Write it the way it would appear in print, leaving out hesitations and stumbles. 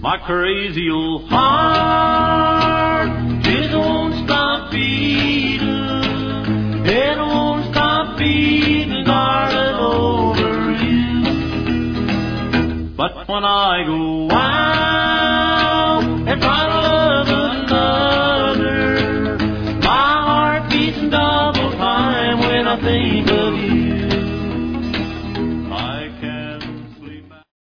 My crazy old heart just won't stop beating. It won't stop beating, darling, over you. But when I go out and try to love another, my heart beats double time when I think of